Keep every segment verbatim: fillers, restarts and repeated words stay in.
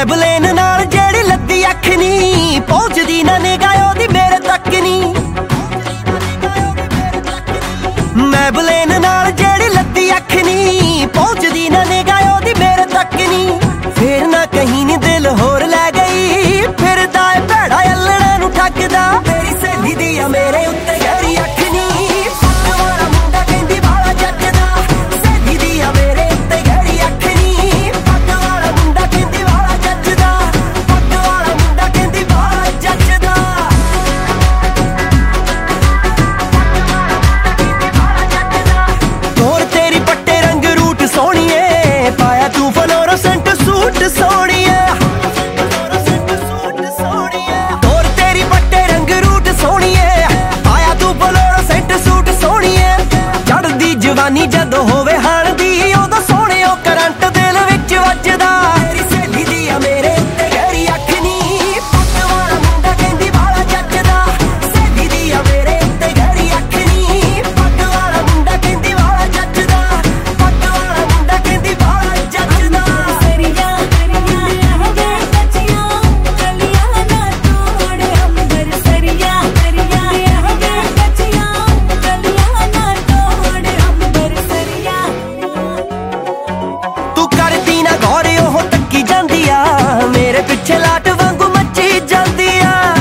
ਮੈਬਲੇਨ ਨਾਲ ਜਿਹੜੀ ਲੱਦੀ ਅੱਖ ਨੀ ਪਹੁੰਚਦੀ ਨਾ ਨਿਗਾਹ ਉਹਦੀ ਮੇਰੇ ਤੱਕ ਨੀ। ਮੈਬਲੇਨ ਨਾਲ ਜਿਹੜੀ ਲੱਦੀ ਅੱਖ ਨੀ ਪਹੁੰਚਦੀ ਨਾ ਨਿਗਾਹ ਉਹਦੀ ਮੇਰੇ ਤੱਕ ਨੀ। ਫੇਰ ਨਾ ਕਹੀਂ ਨੀ ਦਿਲ ਹੋਰ ਲੈ ਗਈ ਫਿਰਦਾ ਏ ਭੈੜਾ ਅੱਲੜਾਂ ਨੂੰ ਠੱਗਦਾ। ਤੇਰੀ ਸਹੇਲੀ ਦੀ ਆ ਮੇਰੇ ਉੱਤੇ ਗਹਿਰੀ ਅੱਖ ਨੀ ਪੱਗ ਵਾਲਾ ਮੁੰਡਾ ਕਹਿੰਦੀ ਵਾਲਾ ਜੱਜਦਾ। ਸਹੇਲੀ ਦੀ ਆ ਮੇਰੇ ਉੱਤੇ ਗਹਿਰੀ ਅੱਖ ਨੀ ਪੱਗ ਵਾਲਾ ਮੁੰਡਾ ਕਹਿੰਦੀ ਵਾਲਾ ਜੱਜਦਾ। ਪੱਗ ਵਾਲਾ ਮੁੰਡਾ ਕਹਿੰਦੀ ਵਾਲਾ ਜੱਜਦਾ। ਹੋਰ ਤੇਰੀ ਪੱਟੇ ਰੰਗ ਰੂਟ ਸੋਹਣੀਏ ਪਾਇਆ ਤੂੰ ਫਲੋਰੋਸੈਂਟ ਸੂਟ ਸੋਹਣੀਏ। ਹੋਰ ਤੇਰੀ ਪੱਟੇ ਰੰਗ ਰੂਟ ਸੋਹਣੀਏ ਪਾਇਆ ਤੂੰ ਫਲੋਰੋਸੈਂਟ ਸੂਟ ਸੋਹਣੀਏ। ਚੜ੍ਹਦੀ ਜਵਾਨੀ ਜਦੋਂ ਹੋਵੇ ਹਾਣਦੀ ਉਦੋਂ ਸੋਹਣਿਓ ਕਰੰਟ ਦਿਲ ਵਿੱਚ ਵੱਜਦਾ। ਤੇਰੀ ਸਹੇਲੀ ਦੀ ਆ ਮੇਰੇ ਉੱਤੇ ਗਹਿਰੀ ਅੱਖ ਨੀ ਪੱਗ ਵਾਲਾ ਮੁੰਡਾ ਕਹਿੰਦੀ ਵਾਲਾ ਜੱਜਦਾ। ਸਹੇਲੀ ਦੀ ਆ ਮੇਰੇ ਉੱਤੇ ਗਹਿਰੀ ਅੱਖ ਨੀ ਪੱਗ ਵਾਲਾ ਮੁੰਡਾ ਕਹਿੰਦੀ ਵਾਲਾ ਜੱਜਦਾ। ਪੱਗ ਵਾਲਾ ਮੁੰਡਾ ਕਹਿੰਦੀ ਵਾਲਾ ਜੱਜਦਾ। ਸਰੀਆ ਕਰੀਆਂ ਇਹਦੇ ਕੱਚੀਆਂ ਗਲੀਆਂ ਨਾ ਤੋੜ ਅੰਬਰ। ਸਰੀਆ ਕਰੀਆਂ ਇਹਦੇ ਕੱਚੀਆਂ ਗਲੀਆਂ ਨਾ ਤੋੜ ਅੰਬਰ। ਸਰੀਆ ਤੂੰ ਕਰਦੀ ਨਾ ਗੌਰ ਉਹ ਤੱਕੀ ਜਾਂਦੀ ਆ ਮੇਰੇ ਪਿੱਛੇ ਲਾਟ ਵਾਂਗੂ ਮੱਚੀ ਜਾਂਦੀ ਆ।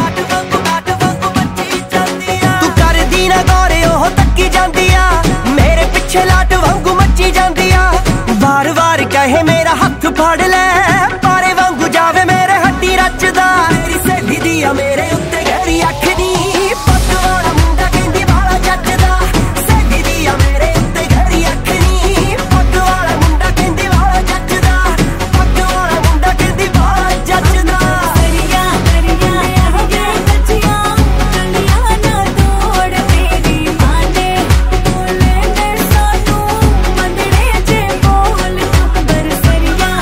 ਤੂੰ ਕਰਦੀ ਨਾ ਗੌਰ ਉਹ ਤੱਕੀ ਜਾਂਦੀ ਆ ਮੇਰੇ ਪਿੱਛੇ ਲਾਟ ਵਾਂਗੂ ਮੱਚੀ ਜਾਂਦੀ ਆ। ਵਾਰ ਵਾਰ ਕਹੇ ਮੇਰਾ ਹੱਥ ਫੜ ਲੈ ਪਾਰੇ ਵਾਂਗੂ ਜਾਵੇ ਮੇਰੇ ਹੱਡੀ ਰਚਦਾ। ਤੇਰੀ ਸਹੇਲੀ ਦੀ ਆ ਮੇਰੇ ਉੱਤੇ ਗਹਿਰੀ ਅੱਖ ਨੀ ਪੱਗ ਵਾਲਾ ਮੁੰਡਾ ਕਹਿੰਦੀ ਵਾਲਾ ਜੱਜਦਾ। ਸਹੇਲੀ ਦੀ ਆ ਮੇਰੇ ਉੱਤੇ ਗਹਿਰੀ ਅੱਖ ਨੀ ਪੱਗ ਵਾਲਾ ਮੁੰਡਾ ਕਹਿੰਦੀ ਵਾਲਾ ਜੱਜਦਾ। ਪੱਗ ਵਾਲਾ ਮੁੰਡਾ ਕਹਿੰਦੀ ਵਾਲਾ ਜੱਜਦਾ। ਸਰੀਆ ਕਰੀਆਂ ਇਹਦੇ ਕੱਚੀਆਂ ਗਲੀਆਂ ਨਾ ਤੋੜ। ਤੇਰੀ ਮਾਂ ਨੇ ਬੋਲੇ ਨੇ ਸਾਨੂੰ ਮੰਦੜੇ ਜੇ ਬੋਲ ਅੰਬਰ। ਸਰੀਆ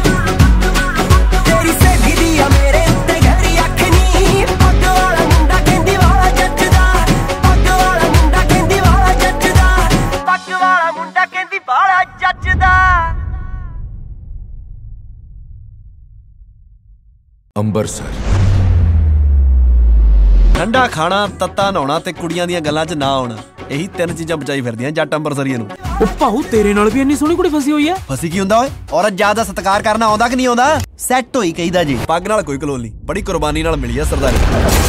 ਤੇਰੀ ਸਹੇਲੀ ਦੀ ਆ ਮੇਰੇ ਉੱਤੇ ਗਹਿਰੀ ਅੱਖ ਨੀ ਪੱਗ ਵਾਲਾ ਮੁੰਡਾ ਕਹਿੰਦੀ ਵਾਲਾ ਜੱਜਦਾ। ਪੱਗ ਵਾਲਾ ਮੁੰਡਾ ਕਹਿੰਦੀ ਵਾਲਾ ਜੱਜਦਾ। ਪੱਗ ਵਾਲਾ ਮੁੰਡਾ ਕਹਿੰਦੀ ਵਾਲਾ ਜੱਜਦਾ। ਅੰਬਰਸਰ। ਠੰਡਾ ਖਾਣਾ, ਤੱਤਾ ਨਹਾਉਣਾ ਤੇ ਕੁੜੀਆਂ ਦੀਆਂ ਗੱਲਾਂ 'ਚ ਨਾ ਆਉਣਾ, ਇਹੀ ਤਿੰਨ ਚੀਜ਼ਾਂ ਬਚਾਈ ਫਿਰਦੀਆਂ ਜੱਟ ਅੰਬਰਸਰੀਏ ਨੂੰ। ਉਹ ਭਾਊ ਤੇਰੇ ਨਾਲ ਵੀ ਇੰਨੀ ਸੋਹਣੀ ਕੁੜੀ ਫਸੀ ਹੋਈ ਐ। ਫਸੀ ਕੀ ਹੁੰਦਾ ਓਏ? ਔਰਤ ਜਾਤ ਦਾ ਸਤਿਕਾਰ ਕਰਨਾ ਆਉਂਦਾ ਕਿ ਨਹੀਂ ਆਉਂਦਾ? ਸੈੱਟ ਹੋਈ ਕਹੀਦਾ ਜੀ। ਪੱਗ ਨਾਲ ਕੋਈ ਕਲੋਲ ਨਹੀਂ, ਬੜੀ ਕੁਰਬਾਨੀ ਨਾਲ ਮਿਲੀ ਆ ਸਰਦਾਰੀ।